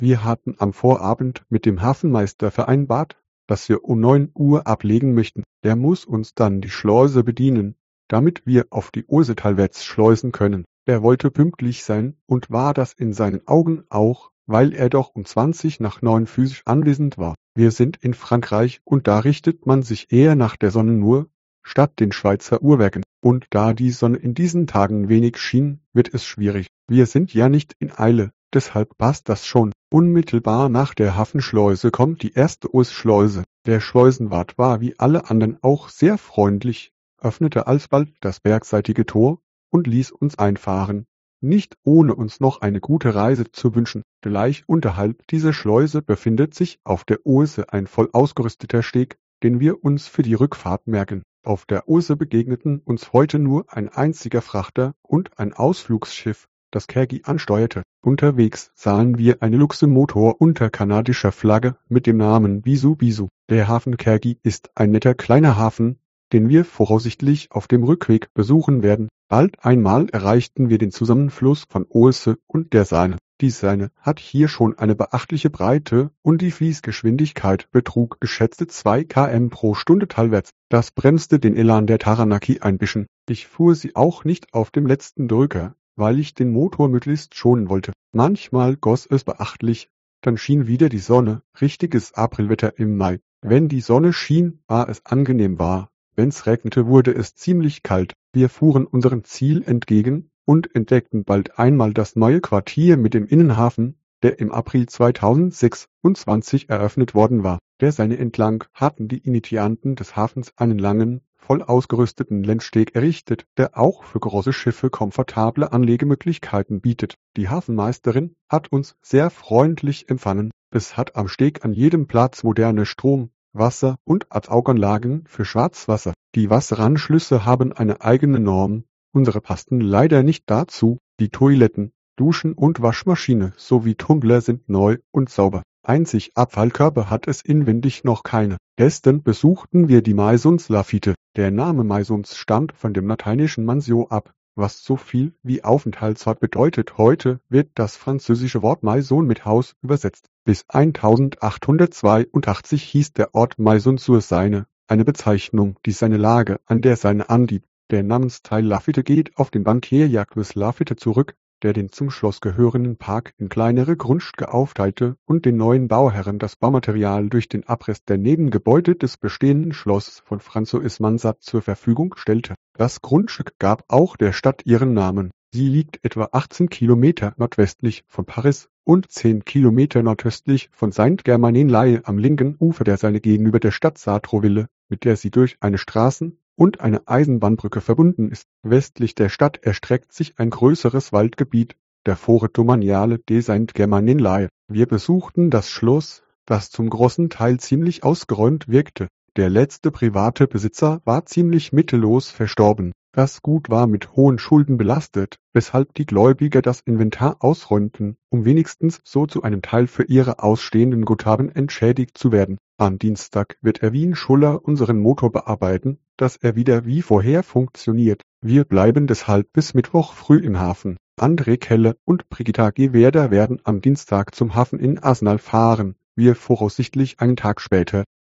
Wir hatten am Vorabend mit dem Hafenmeister vereinbart, dass wir um 9 Uhr ablegen möchten. Der muss uns dann die Schleuse bedienen, damit wir auf die Ursetalwärts schleusen können. Er wollte pünktlich sein und war das in seinen Augen auch, weil er doch um 8:20 physisch anwesend war. Wir sind in Frankreich und da richtet man sich eher nach der Sonnenuhr statt den Schweizer Uhrwerken. Und da die Sonne in diesen Tagen wenig schien, wird es schwierig. Wir sind ja nicht in Eile, deshalb passt das schon. Unmittelbar nach der Hafenschleuse kommt die erste Ursschleuse. Der Schleusenwart war wie alle anderen auch sehr freundlich, öffnete alsbald das bergseitige Tor und ließ uns einfahren, nicht ohne uns noch eine gute Reise zu wünschen. Gleich unterhalb dieser Schleuse befindet sich auf der Urse ein voll ausgerüsteter Steg, den wir uns für die Rückfahrt merken. Auf der Urse begegneten uns heute nur ein einziger Frachter und ein Ausflugsschiff, das Kergy ansteuerte. Unterwegs sahen wir eine Luxemmotor unter kanadischer Flagge mit dem Namen Bisu Bisu. Der Hafen Kergy ist ein netter kleiner Hafen, den wir voraussichtlich auf dem Rückweg besuchen werden. Bald einmal erreichten wir den Zusammenfluss von Ourse und der Seine. Die Seine hat hier schon eine beachtliche Breite und die Fließgeschwindigkeit betrug geschätzte 2 km pro Stunde talwärts. Das bremste den Elan der Taranaki ein bisschen. Ich fuhr sie auch nicht auf dem letzten Drücker, weil ich den Motor möglichst schonen wollte. Manchmal goss es beachtlich, dann schien wieder die Sonne, richtiges Aprilwetter im Mai. Wenn die Sonne schien, war es angenehm warm. Wenn's regnete, wurde es ziemlich kalt. Wir fuhren unserem Ziel entgegen und entdeckten bald einmal das neue Quartier mit dem Innenhafen, der im April 2026 eröffnet worden war. Der Seine entlang hatten die Initianten des Hafens einen langen, voll ausgerüsteten Ländsteg errichtet, der auch für große Schiffe komfortable Anlegemöglichkeiten bietet. Die Hafenmeisterin hat uns sehr freundlich empfangen. Es hat am Steg an jedem Platz moderne Strom-, Wasser- und Absauganlagen für Schwarzwasser. Die Wasseranschlüsse haben eine eigene Norm. Unsere passten leider nicht dazu. Die Toiletten, Duschen und Waschmaschine sowie Tumbler sind neu und sauber. Einzig Abfallkörper hat es inwendig noch keine. Gestern besuchten wir die Maisons Lafite. Der Name Maisons stammt von dem lateinischen Mansio ab, was so viel wie Aufenthaltsort bedeutet. Heute wird das französische Wort Maison mit Haus übersetzt. Bis 1882 hieß der Ort Maison-sur-Seine, eine Bezeichnung, die seine Lage an der Seine angibt. Der Namensteil Lafite geht auf den Bankier Jacques Lafite zurück, der den zum Schloss gehörenden Park in kleinere Grundstücke aufteilte und den neuen Bauherren das Baumaterial durch den Abriss der Nebengebäude des bestehenden Schlosses von François Mansart zur Verfügung stellte. Das Grundstück gab auch der Stadt ihren Namen. Sie liegt etwa 18 Kilometer nordwestlich von Paris und 10 Kilometer nordöstlich von Saint-Germain-en-Laye am linken Ufer der Seine gegenüber der Stadt Sartrouville, mit der sie durch eine Straßen- und eine Eisenbahnbrücke verbunden ist. Westlich der Stadt erstreckt sich ein größeres Waldgebiet, der Forêt domaniale de Saint-Germain-en-Laye. Wir besuchten das Schloss, das zum großen Teil ziemlich ausgeräumt wirkte. Der letzte private Besitzer war ziemlich mittellos verstorben. Das Gut war mit hohen Schulden belastet, weshalb die Gläubiger das Inventar ausräumten, um wenigstens so zu einem Teil für ihre ausstehenden Guthaben entschädigt zu werden. Am Dienstag wird Erwin Schuller unseren Motor bearbeiten, dass er wieder wie vorher funktioniert. Wir bleiben deshalb bis Mittwoch früh im Hafen. André Kelle und Brigitta Gewerder werden am Dienstag zum Hafen in Asnal fahren, wir voraussichtlich einen Tag später.